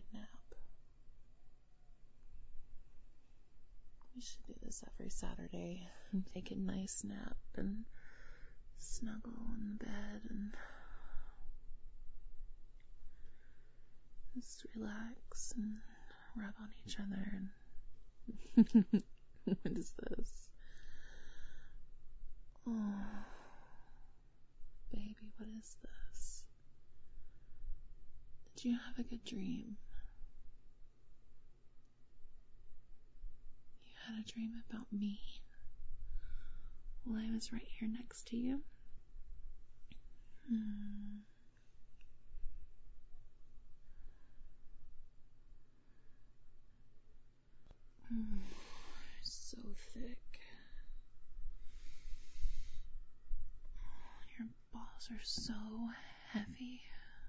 nap. We should do this every Saturday and take a nice nap and snuggle in the bed and just relax and rub on each other. And what is this? Oh, baby, what is this? Did you have a good dream? You had a dream about me while I was right here next to you? So thick. Your balls are so heavy.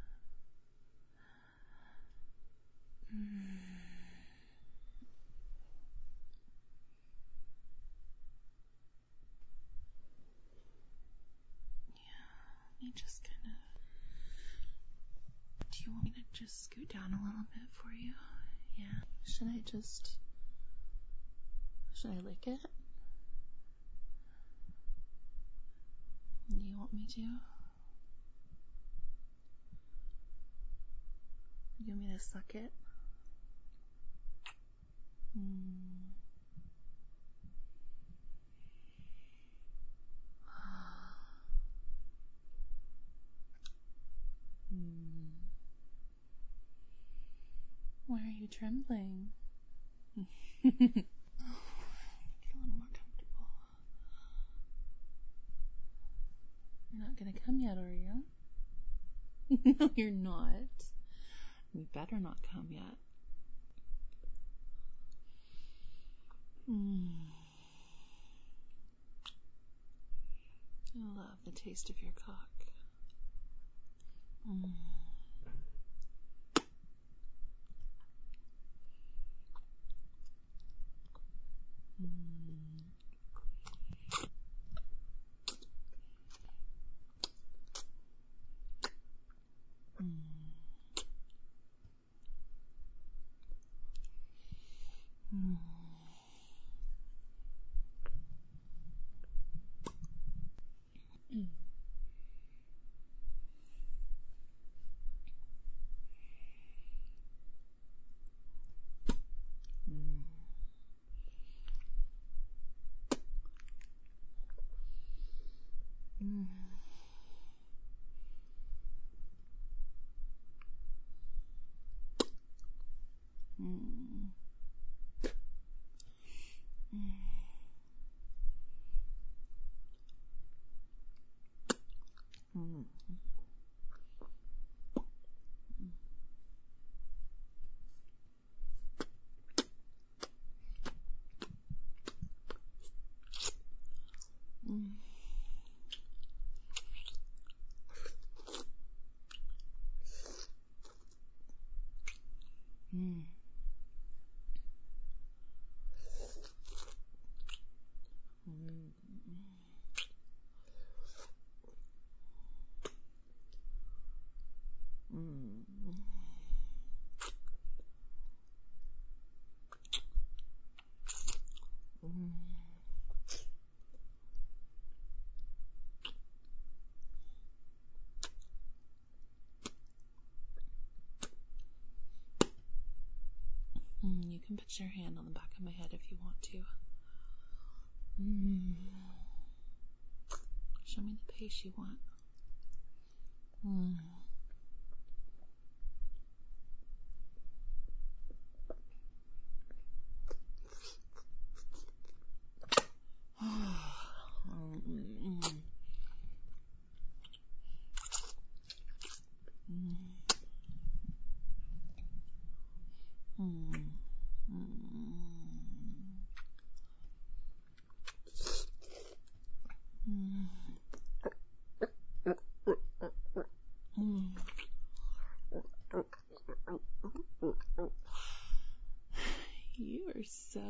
Let me just kind of... Do you want me to just scoot down a little bit for you? Yeah. Should I lick it? Do you want me to? Do you want me to suck it? Why are you trembling? Get a little more comfortable. You're not gonna come yet, are you? No, you're not. You better not come yet. I love the taste of your cock. You can put your hand on the back of my head if you want to. Show me the pace you want. You are so...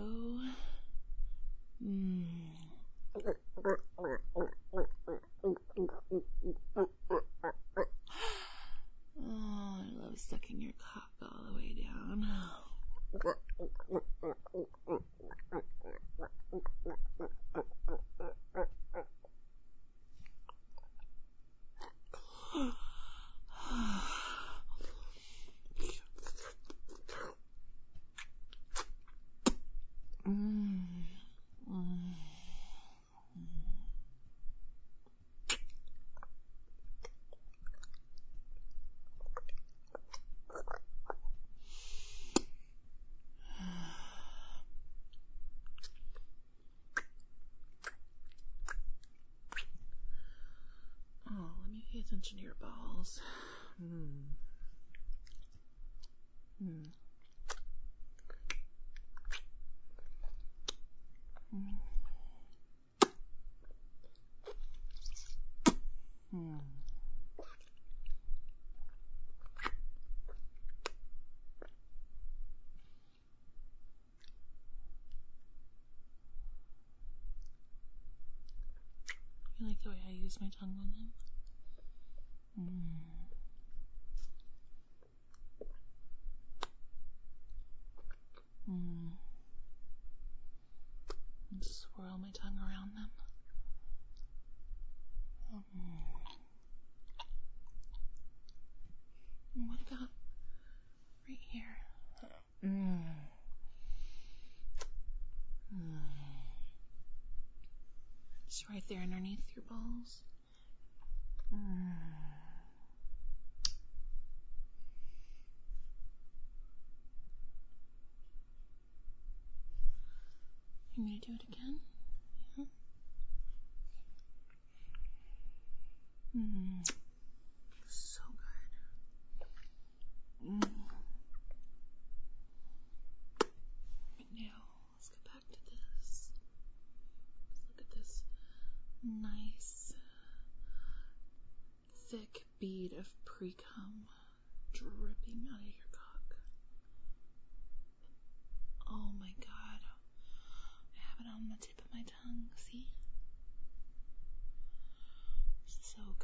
Oh, I love sucking your cock all the way down. Pay attention to your balls. You like the way I use my tongue on them? And swirl my tongue around them. What about right here? Just right there underneath your balls. You want me to do it again? Yeah. So good. Now, let's get back to this. Let's look at this nice, thick bead of pre-cum dripping out of your cock. Oh my god. I have it on the tip of my tongue, see? So good.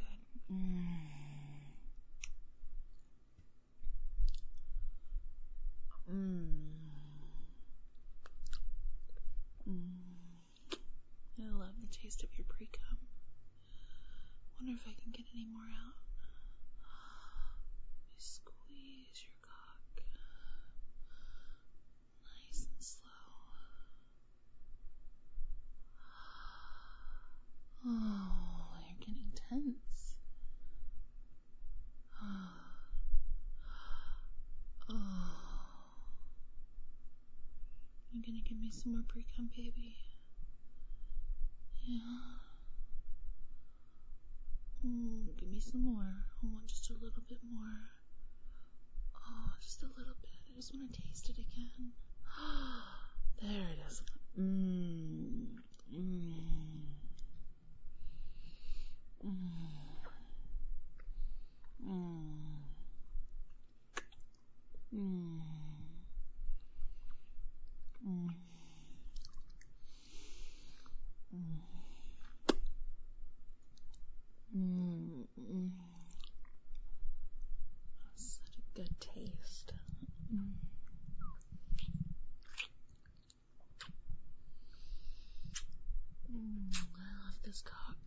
I love the taste of your pre-cum. Wonder if I can get any more out. You squeeze your cock. Nice and slow. Oh, you're getting tense. You gonna give me some more pre-cum, baby? Yeah. Give me some more. I want just a little bit more. Oh, just a little bit. I just want to taste it again. There it is. Such a good taste. I love this cock.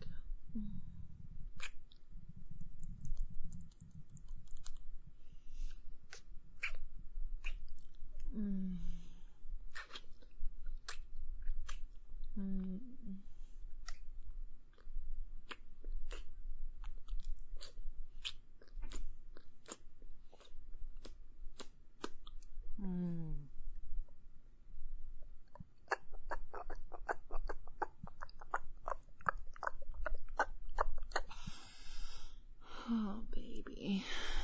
Oh, baby.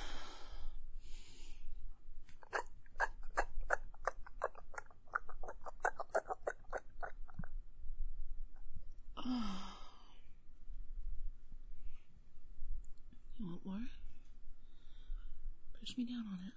You want more? Push me down on it.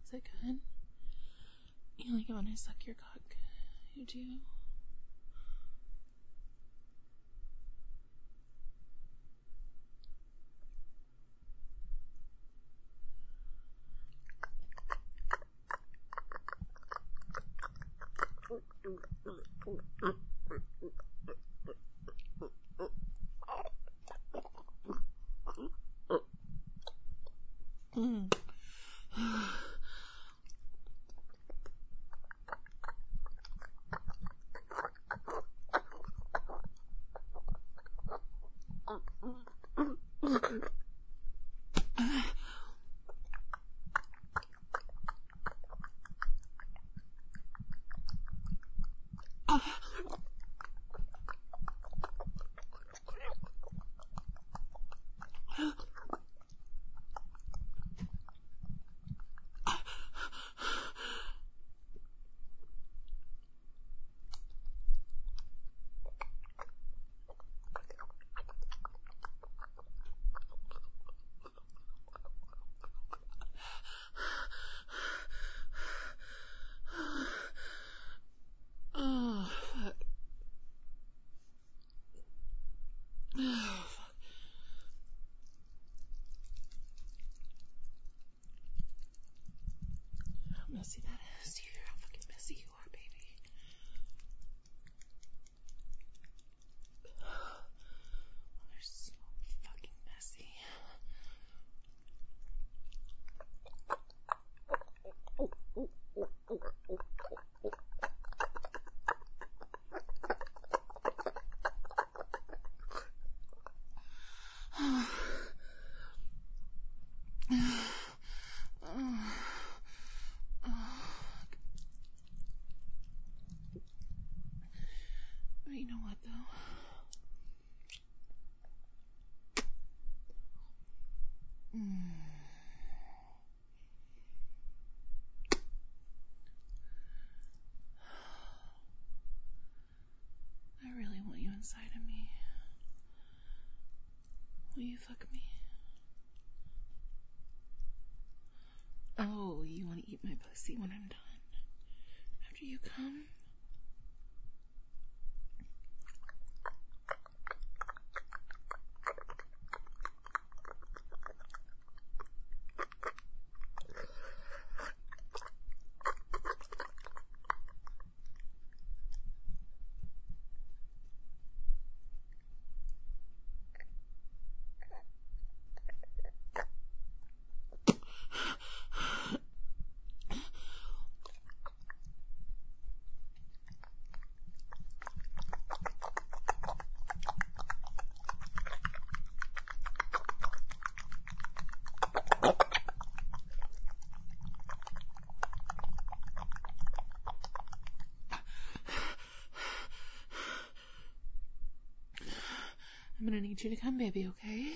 Is it good? You like it when I suck your cock? You do? Oh, fuck. Oh, fuck. How messy that is. Do you hear how fucking messy you are, baby? They're so fucking messy. But you know what, though? I really want you inside of me. Will you fuck me? Oh, you want to eat my pussy when I'm done? After you come? I'm gonna need you to come, baby, okay?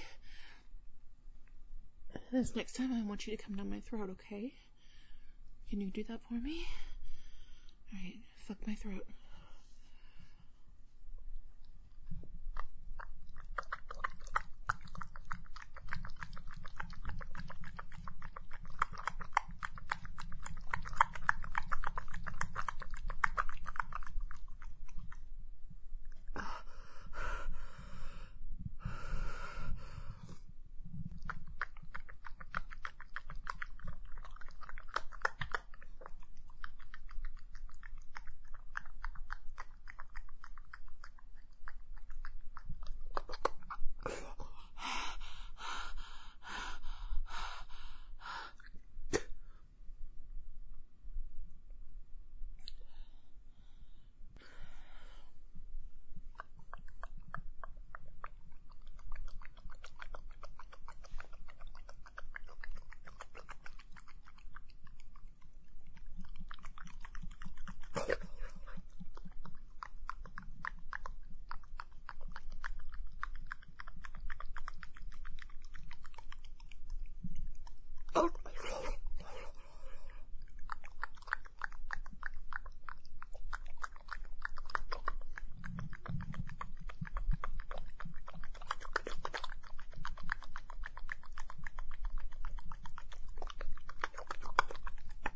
This next time I want you to come down my throat, okay? Can you do that for me? Alright, fuck my throat.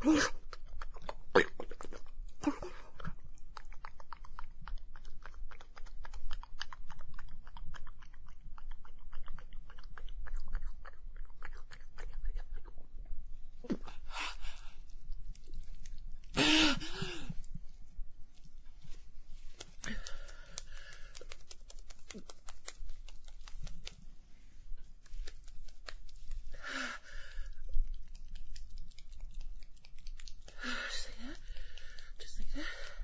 Just like that.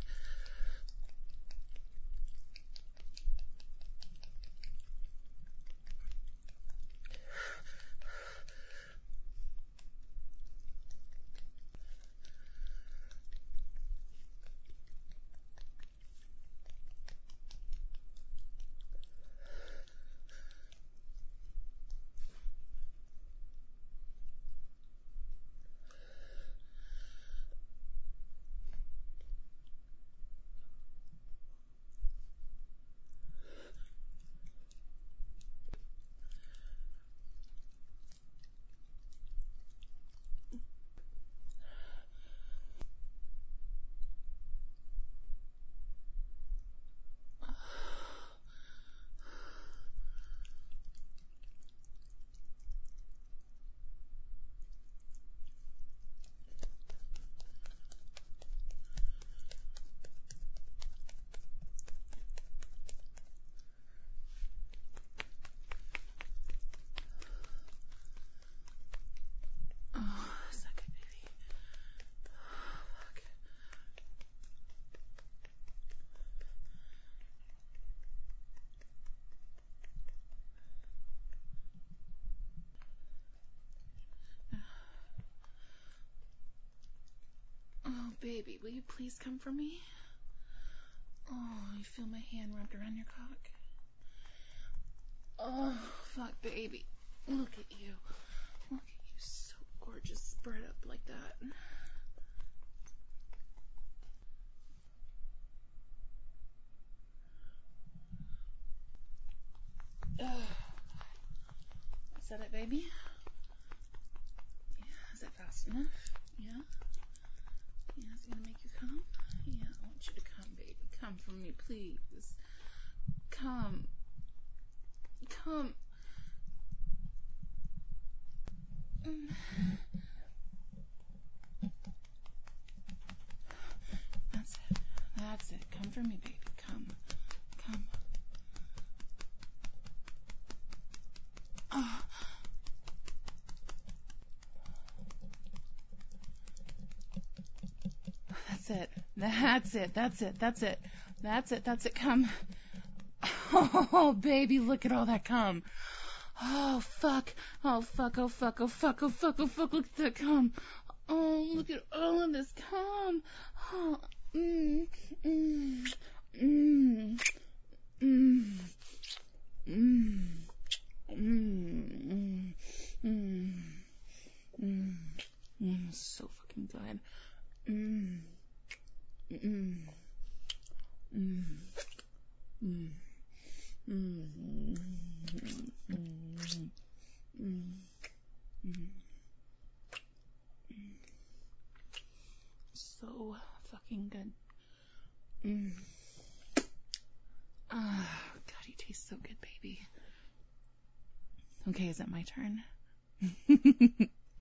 Oh, baby, will you please come for me? Oh, you feel my hand wrapped around your cock? Oh, fuck, baby. Look at you. Look at you, so gorgeous, spread up like that. Is that it, baby? Yeah, is that fast enough? Yeah? Yeah, is it gonna make you come? Yeah, I want you to come, baby. Come for me, please. Come. Come. That's it. That's it. Come for me, baby. Come. Come. Oh. That's it. That's it. That's it. That's it. That's it. That's it. Come. Oh, baby, look at all that cum. Oh, fuck. Oh, fuck. Oh, fuck. Oh, fuck. Oh, fuck. Oh, fuck. Look at that cum. Oh, look at all of this cum. Oh, mm, mm, mm, mm, mm, mm, mm, mm, mm. So fucking good. Mm, mm, mm, mm. Mm, mm, mm, mm, so fucking good. God, you taste so good, baby. Okay, is it my turn?